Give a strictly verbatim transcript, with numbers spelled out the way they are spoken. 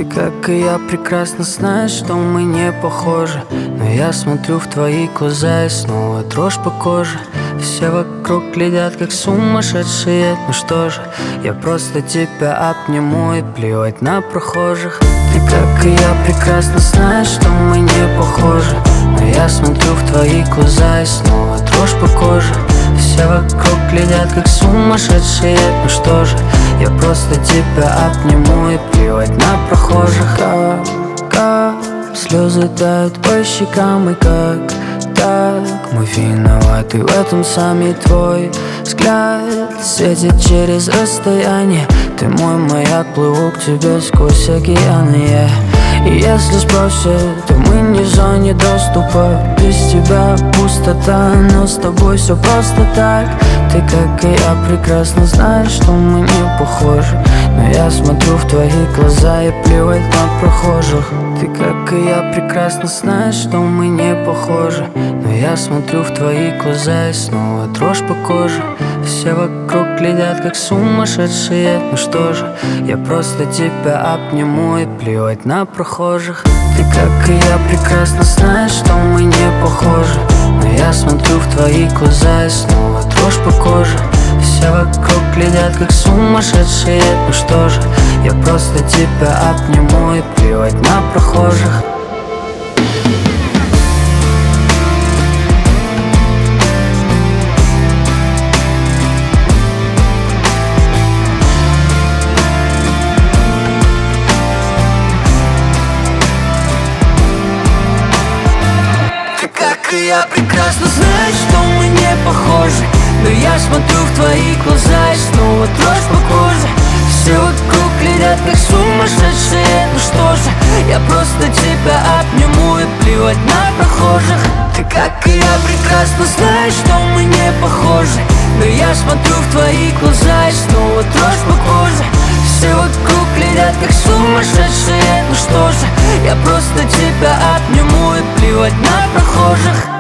как и я, прекрасно знаешь, что мы не похожи. Но я смотрю в твои глаза и снова дрожь по коже. Все вокруг глядят, как сумасшедшие. Ну что же, я просто тебя обниму и плевать на прохожих. Ты, как и я, прекрасно знаешь, что мы не похожи. Но я смотрю в твои глаза и снова дрожь по коже. Все вокруг глядят, как сумасшедшие. Ну что же, я просто тебя обниму и плевать на прохожих. Как, как слезы тают по щекам, и как так мы виноваты в этом, сами твой взгляд светит через расстояние. Ты мой маяк, плыву к тебе сквозь океаны, yeah. И если спросят, то мы не в зоне доступа. Без тебя пустота, но с тобой все просто так. Ты, как и я, прекрасно знаешь, что мы не похожи. Но я смотрю в твои глаза и плевать на прохожих. Ты, как и я, прекрасно знаешь, что мы не похожи. Но я смотрю в твои глаза и снова дрожь по коже. Все вокруг глядят, как сумасшедшие. Ну что же, я просто тебя обниму и плевать на прохожих. Ты, как и я, прекрасно знаешь, что мы не похожи. Но я смотрю в твои глаза и снова дрожь по коже. Все вокруг глядят, как сумасшедшие. Ну что же, я просто тебя обниму и плевать на прохожих. Как и я, прекрасно знаешь, что мы не похожи. Но я смотрю в твои глаза и снова дрожь по коже. Все вокруг глядят, как сумасшедшие. Ну что же, я просто тебя обниму и плевать на прохожих. Ты, как и я, прекрасно знаешь, что мы не похожи. Но я смотрю в твои глаза и снова дрожь по коже. Все вокруг глядят, как сумасшедшие. Ну что же, я просто тебя обниму и плевать на прохожих.